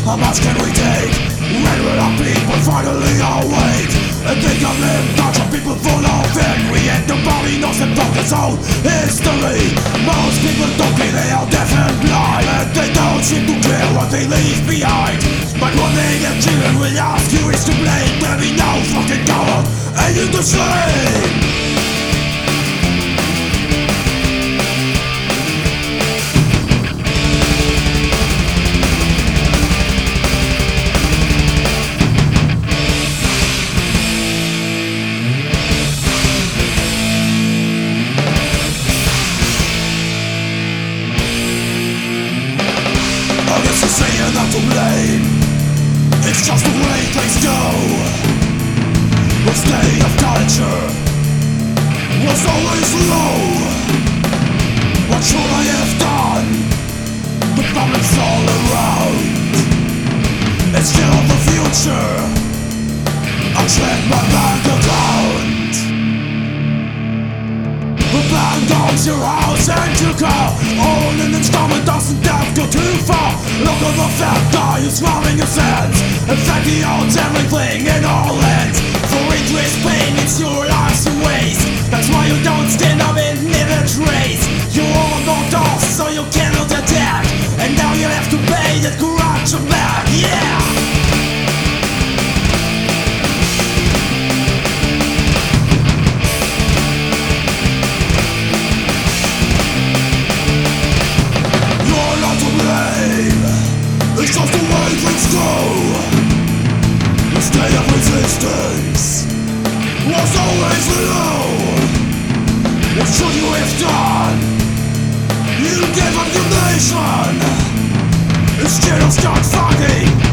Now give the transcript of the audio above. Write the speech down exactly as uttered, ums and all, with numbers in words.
How much can we take? When will our people finally awake? And think of them, bunch of people full of envy, and nobody knows about its own history. Most people don't think they are deaf and blind, and they don't seem to care what they leave behind. But one thing that children will ask you is to blame. There'll be no fucking cover, and you the same. Say you're not to blame, it's just the way things go. The state of culture was always low. What should I have done? The public's all around. It's still the future. I check my bank account. The bank owns your house and your car. All in installment doesn't have to go too far. Look at the fat guy who's rubbing his hands. In fact, he owns everything in all lands. For interest payments, your lives to waste. That's why you don't stand up in minute race. You all knocked off, so you cannot attack. And now you have to pay that corruption back, yeah! It's just the way things go. The state of resistance was always low. What should you have done? You gave up your nation instead of start fighting.